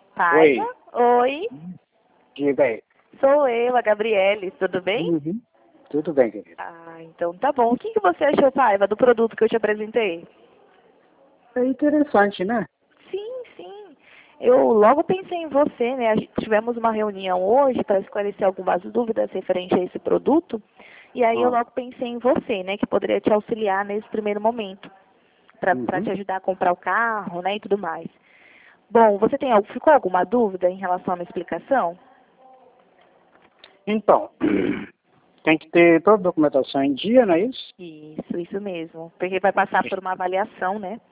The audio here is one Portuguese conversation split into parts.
Oi. Paiva? Oi, Diga aí. sou eu, a Gabriele, tudo bem? Uhum. Tudo bem, querido. Ah, então tá bom. O que você achou, Paiva, do produto que eu te apresentei? É interessante, né? Sim, sim. Eu logo pensei em você, né? Tivemos uma reunião hoje para esclarecer algumas dúvidas referente a esse produto. E aí eu Ah. logo pensei em você, né? Que poderia te auxiliar nesse primeiro momento, para te Uhum. ajudar a comprar o carro, né? E tudo mais. Bom, você ficou alguma dúvida em relação à minha explicação? Então, tem que ter toda a documentação em dia, não é isso? Isso mesmo. Porque vai passar por uma avaliação, né?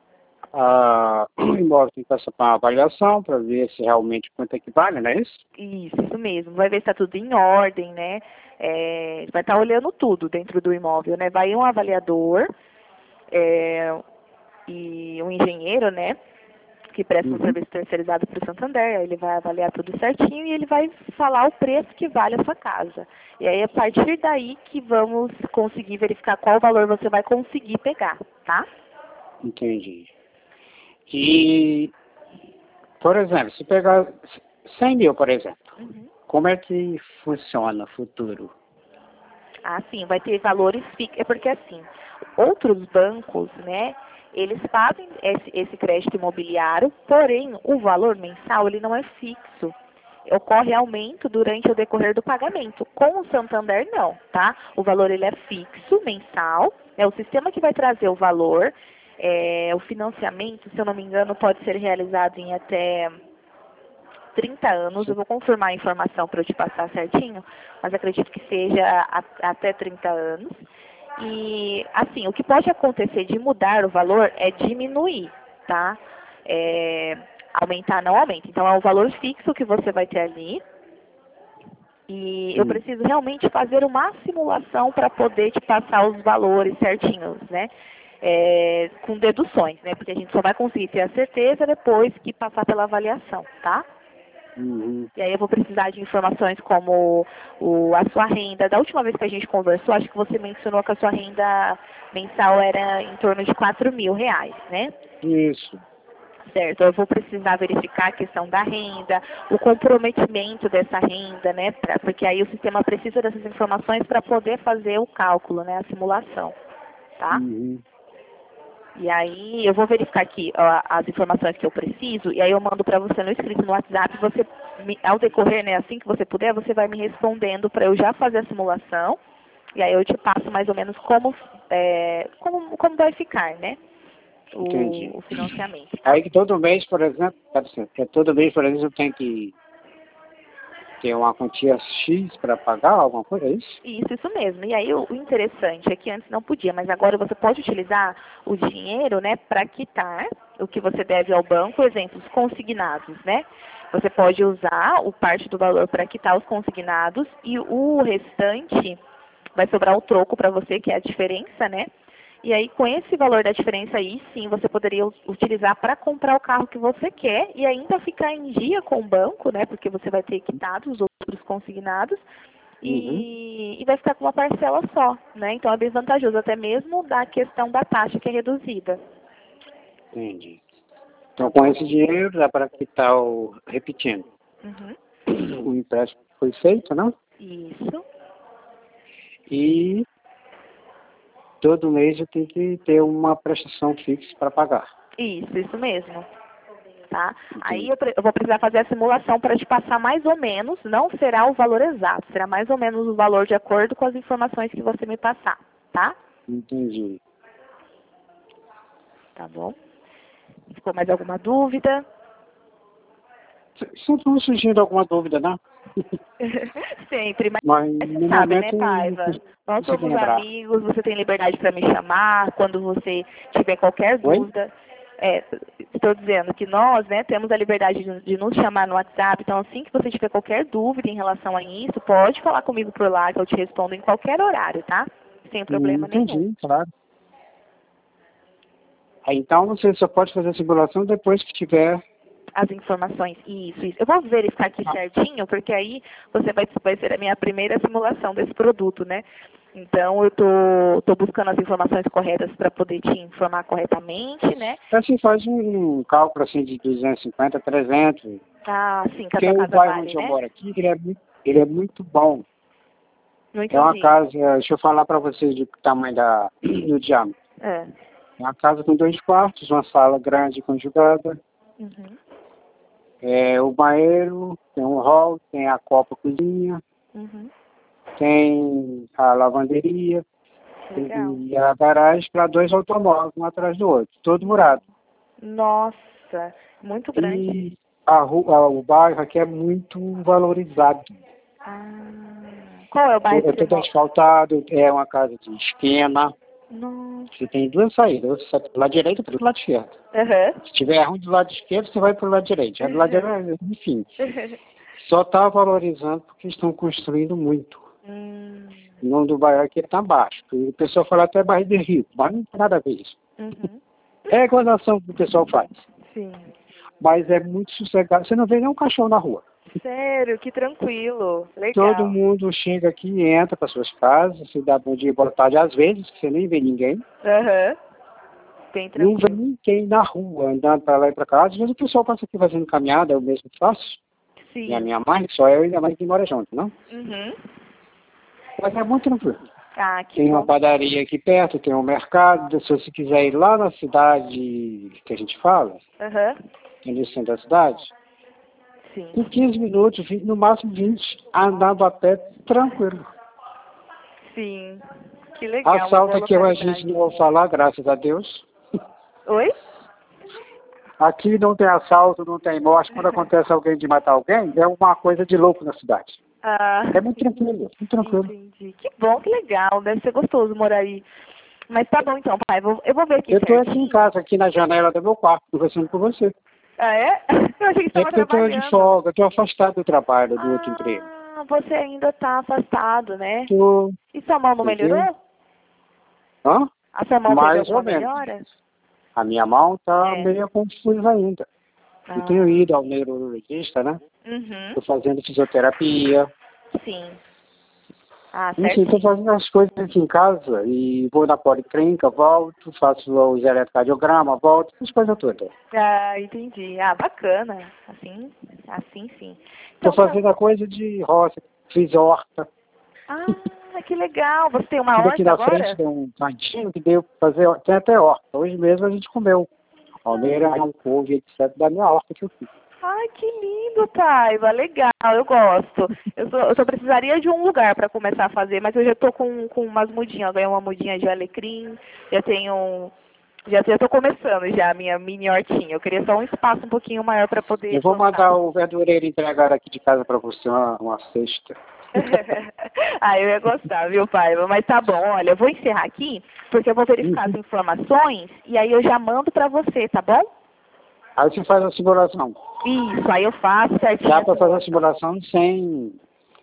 O imóvel tem que passar para uma avaliação para ver se realmente quanto é que vale, não é isso? Isso mesmo. Vai ver se está tudo em ordem, né? Vai estar olhando tudo dentro do imóvel, né? Vai um avaliador é, e um engenheiro, né? Que presta um Uhum. serviço terceirizado para o Santander. Ele vai avaliar tudo certinho e ele vai falar o preço que vale a sua casa. E aí, a partir daí que vamos conseguir verificar qual valor você vai conseguir pegar, tá? Entendi. E, por exemplo, se pegar 100 mil, por exemplo, Uhum. como é que funciona o futuro? Ah, sim, vai ter valores fixos. É porque assim, outros bancos, né, eles fazem esse crédito imobiliário, porém o valor mensal ele não é fixo. Ocorre aumento durante o decorrer do pagamento. Com o Santander não, tá? O valor ele é fixo, mensal. É o sistema que vai trazer o valor. O financiamento, se eu não me engano, pode ser realizado em até 30 anos, eu vou confirmar a informação para eu te passar certinho, mas acredito que seja até 30 anos. E, assim, o que pode acontecer de mudar o valor é diminuir, tá? Aumentar não aumenta. Então, é o valor fixo que você vai ter ali. E eu Hum. preciso realmente fazer uma simulação para poder te passar os valores certinhos, né? Com deduções, né? Porque a gente só vai conseguir ter a certeza depois que passar pela avaliação, tá? Uhum. E aí eu vou precisar de informações como a sua renda. Da última vez que a gente conversou, acho que você mencionou que a sua renda mensal era em torno de R$ 4.000, né? Isso. Certo, eu vou precisar verificar a questão da renda, o comprometimento dessa renda, né? Porque aí o sistema precisa dessas informações para poder fazer o cálculo, né? A simulação, tá? Uhum. E aí eu vou verificar aqui ó, as informações que eu preciso e aí eu mando para você no escrito no WhatsApp. Você, ao decorrer, né, assim que você puder, você vai me respondendo para eu já fazer a simulação. E aí eu te passo mais ou menos como vai ficar, né, Entendi. o financiamento, tá? Aí que todo mês, por exemplo, todo mês, por exemplo, eu tenho que ter uma quantia X para pagar alguma coisa, é isso? Isso mesmo. E aí o interessante é que antes não podia, mas agora você pode utilizar o dinheiro, né, para quitar o que você deve ao banco, exemplos consignados, né? Você pode usar o parte do valor para quitar os consignados e o restante vai sobrar o troco para você, que é a diferença, né? E aí, com esse valor da diferença aí, sim, você poderia utilizar para comprar o carro que você quer e ainda ficar em dia com o banco, né? Porque você vai ter quitado os outros consignados Uhum. e vai ficar com uma parcela só, né? Então é bem vantajoso, até mesmo da questão da taxa que é reduzida. Entendi. Tá Então, com bom? esse dinheiro, dá para quitar repetindo, Uhum. o empréstimo que foi feito, não? Isso. E todo mês eu tenho que ter uma prestação fixa para pagar. Isso mesmo. Tá? Aí Entendi. eu vou precisar fazer a simulação para te passar mais ou menos, não será o valor exato, será mais ou menos o valor de acordo com as informações que você me passar, tá? Entendi. Tá bom? Ficou mais alguma dúvida? Sempre não surgindo alguma dúvida, não? Sempre, mas Mas você no sabe, né, momento eu não Paiva? Nós consigo somos lembrar. amigos, você tem liberdade para me chamar quando você tiver qualquer Oi? dúvida. Estou dizendo que nós, né, temos a liberdade de nos chamar no WhatsApp, então assim que você tiver qualquer dúvida em relação a isso, pode falar comigo por lá que eu te respondo em qualquer horário, tá? Sem problema nenhum. Entendi, claro. Aí, então você só pode fazer a simulação depois que tiver. As informações, isso. Eu vou verificar aqui Ah. certinho, porque aí você vai ser a minha primeira simulação desse produto, né? Então, eu tô buscando as informações corretas para poder te informar corretamente, né? Assim faz um cálculo assim de 250, 300. Ah, sim, que a Porque tua o casa bairro vale, onde eu né? moro aqui, ele é muito bom. Não É uma entendi. casa, deixa eu falar para vocês do tamanho do diâmetro. É. É uma casa com 2 quartos, uma sala grande conjugada. Uhum. O banheiro, tem um hall, tem a copa cozinha, Uhum. tem a lavanderia Legal. e a garagem para 2 automóveis, um atrás do outro, todo murado. Nossa, muito grande. E o bairro aqui é muito valorizado. Ah, qual é o bairro É que você tudo mora? asfaltado, é uma casa de esquema. Nossa. Você tem 2 saídas, você do lado direito e do lado esquerdo. Aham. Se tiver ruim do lado esquerdo, você vai para o lado direito. Já do lado direito, enfim. Só está valorizando porque estão construindo muito. Hum. O nome do bairro aqui está baixo. E o pessoal fala até bairro de rico, mas não tem nada a ver isso. Uhum. É a gozação que o pessoal faz. Sim. Mas é muito sossegado. Você não vê nem um cachorro na rua. Sério, que tranquilo. Todo Legal. mundo chega aqui e entra para suas casas, se dá bom dia, boa tarde, às vezes, você nem vê ninguém. Aham. Bem Não vê tranquilo. ninguém na rua, andando para lá e para cá. Às vezes o pessoal passa aqui fazendo caminhada, eu mesmo faço. E a Sim. minha mãe, só eu e a mãe que mora junto, não? Uhum. Mas é muito tranquilo. Ah, que Tem uma bom. padaria aqui perto, tem um mercado. Se você quiser ir lá na cidade que a gente fala, Aham. no centro da cidade, Sim. em 15 minutos, 20, no máximo 20, andando a pé, tranquilo. Sim. Que legal, uma Assalto boa aqui a gente localidade. não vai falar, graças a Deus. Oi? Aqui não tem assalto, não tem morte. Quando acontece alguém de matar alguém, é uma coisa de louco na cidade. Ah, É muito tranquilo, muito tranquilo. entendi. Que bom, que legal. Deve ser gostoso morar aí. Mas tá bom então, pai. Eu vou ver aqui Eu estou aqui em certinho. casa, aqui na janela do meu quarto, conversando com você. Ah, é? Eu achei que você É estava porque eu estou de trabalhando. folga, estou afastado do trabalho, do outro emprego. Ah, você ainda tá afastado, né? Tô, E sua mão não entendeu? melhorou? Hã? A sua mão teve Mais alguma ou menos. melhora? A minha mão está É. meio confusa ainda. Eu tenho Ah. ido ao neurologista, né? Uhum. Estou fazendo fisioterapia. Sim. Ah, Enfim, estou certinho. fazendo as coisas aqui em casa e vou na policlínica, volto, faço os eletrocardiograma, volto, essas coisas todas. Ah, entendi. Ah, bacana. Assim sim. Estou Então tá. fazendo a coisa de roça, fiz horta. Ah, que legal. Você tem uma Tive aqui horta na frente, agora? tem um cantinho que deu para fazer, tem até horta. Hoje mesmo a gente comeu palmeira, couve, etc. da minha horta que eu fiz. Ai, que lindo, Taiva. Legal, eu gosto. Eu só precisaria de um lugar para começar a fazer, mas eu já tô com umas mudinhas. Eu ganhei uma mudinha de alecrim, já tenho. Já tô começando já a minha mini hortinha. Eu queria só um espaço um pouquinho maior para poder Eu vou plantar. mandar o verdureiro entregar aqui de casa para você uma cesta. Ah, eu ia gostar, viu, Paiva? Mas tá bom, olha, eu vou encerrar aqui, porque eu vou verificar as Uhum. informações e aí eu já mando pra você, tá bom? Aí você faz a simulação. Isso, aí eu faço certinho Dá a para fazer a simulação. simulação sem...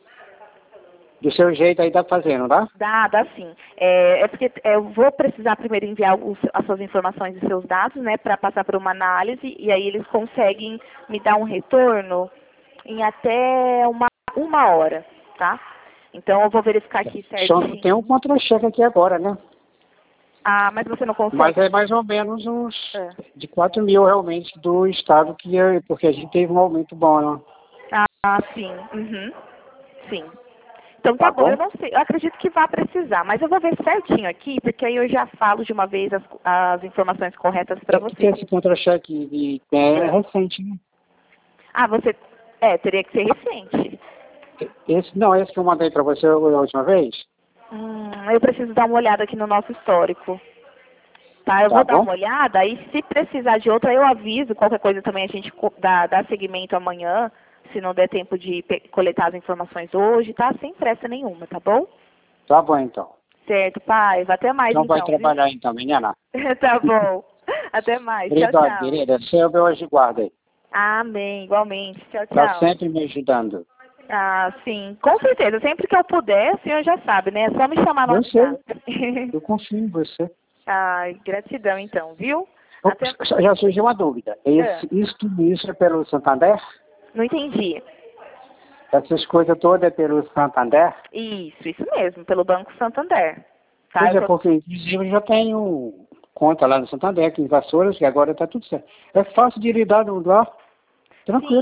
Do seu jeito aí tá fazendo, tá? Dá sim. É porque eu vou precisar primeiro enviar as suas informações e seus dados, né, para passar por uma análise e aí eles conseguem me dar um retorno em até uma hora, tá? Então eu vou verificar aqui Só não tem um certinho. contra-cheque aqui agora, né? Ah, mas você não Mas consegue? é mais ou menos uns É. de 4 mil realmente do estado porque a gente teve um aumento bom, né? Ah, sim. Uhum. Sim. Então tá Tá bom, eu bom? não sei, eu acredito que vai precisar, mas eu vou ver certinho aqui, porque aí eu já falo de uma vez as informações corretas para É porque você. esse contra-cheque é É. recente, né? Ah, você. Teria que ser recente. Esse que eu mandei para você a última vez, Eu preciso dar uma olhada aqui no nosso histórico. Tá, eu tá vou dar bom? uma olhada, aí se precisar de outra eu aviso, qualquer coisa também a gente dá seguimento amanhã, se não der tempo de coletar as informações hoje, tá? Sem pressa nenhuma, tá bom? Tá bom então. Certo, pai. Até mais Então vai então, viu? trabalhar então, menina. Tá bom. Até mais. Tchau, Obrigado, tchau. querida. Você é o meu anjo de guarda aí. Amém. Igualmente. Tchau, Tá tchau. sempre me ajudando. Ah, sim. Com certeza. Sempre que eu puder, o senhor já sabe, né? É só me chamar no Eu sei. WhatsApp. Eu confio em você. Ai, gratidão então, viu? Até. Já surgiu uma dúvida. Ah, Isso é pelo Santander? não entendi. Essas coisas todas é pelo Santander? Isso mesmo, pelo Banco Santander. Tá? Pois é, porque inclusive eu já tenho conta lá no Santander, aqui em Vassouras, que agora está tudo certo. É fácil de lidar no lugar, Sim. tranquilo.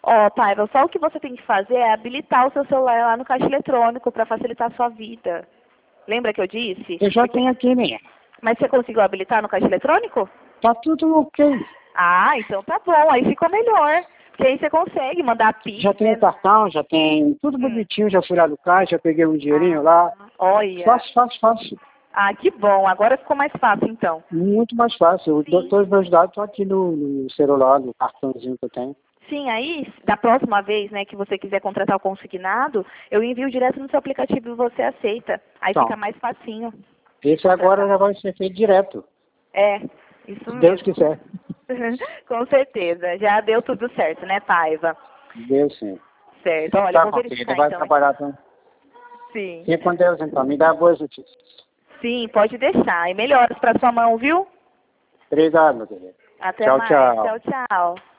Ó, Paiva, só o que você tem que fazer é habilitar o seu celular lá no caixa eletrônico para facilitar a sua vida. Lembra que eu disse? Eu já tenho aqui, né? Mas você conseguiu habilitar no caixa eletrônico? Tá tudo ok. Ah, então tá bom, aí ficou melhor. Porque aí você consegue mandar Pix, Já tem né? o cartão, já tem tudo bonitinho, já fui lá do caixa, já peguei um dinheirinho lá. Olha. Fácil. Ah, que bom. Agora ficou mais fácil, então. Muito mais fácil. Sim. Todos os meus dados estão aqui no celular, no cartãozinho que eu tenho. Sim, aí, da próxima vez, né, que você quiser contratar o consignado, eu envio direto no seu aplicativo e você aceita. Aí Então, fica mais facinho. esse agora já vai ser feito direto, É, isso se Deus mesmo. quiser. Com certeza. Já deu tudo certo, né, Paiva? Deus sim. Certo. Olha, Tá eu vou bom, verificar querida, vai então. trabalhar então. Sim. Fique com Deus então, me dá boas notícias. Sim, pode deixar. E melhoras para sua mão, viu? Obrigado, meu querido. Até Tchau, mais. tchau. Tchau, tchau.